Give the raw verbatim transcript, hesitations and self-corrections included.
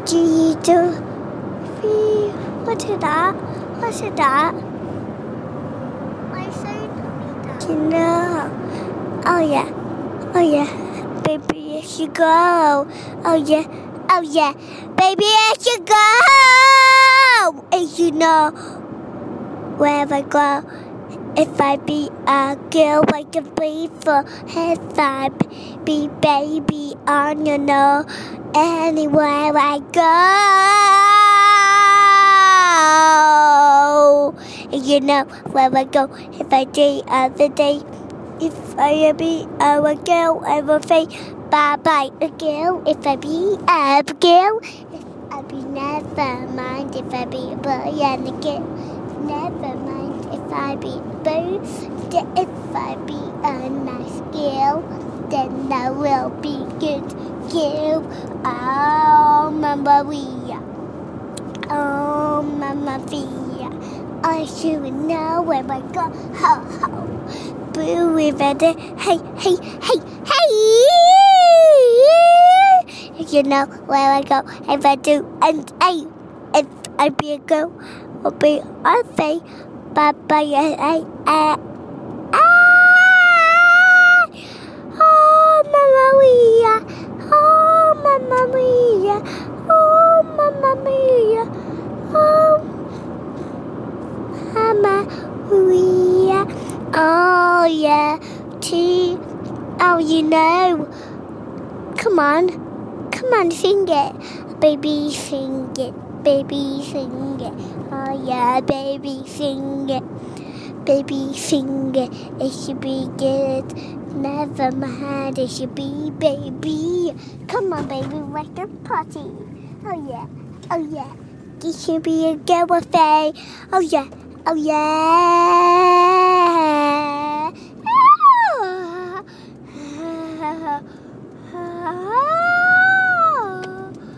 G, two, three. What is that? What is that? My son. You know. Oh yeah. Oh yeah. Baby, you should go. Oh yeah. Oh yeah. Baby, I should go. And you know where I go. If I be a girl, I can be for if I be baby on your know anywhere I go. And you know where I go. If I day other day, if I be a girl, I will say bye bye a girl. If I be a girl, if I be never mind. If I be a boy and a girl, never mind. If I be boo, if I be a nice girl, then I will be good girl. Oh, Mamma Mia. Oh, Mamma Mia. I should know where I go. Ho, ho. Boo, we better. Hey, hey, hey, hey. You know where I go. If I do, and I, if I be a girl, I'll be a face. Papa, I, I, I, ah! Oh, Mamma Mia! Oh, Mamma Mia! Oh, Mamma Mia! Oh, Mamma Mia! Oh, yeah. T. Oh, you know. Come on. Come on, sing it. Baby, sing it. Baby, sing it. Oh, yeah, baby, sing it. Baby, sing it. It should be good. Never mind, it should be baby. Come on, baby, like a party. Oh, yeah. Oh, yeah. It should be a girl with a. Oh, yeah. Oh, yeah.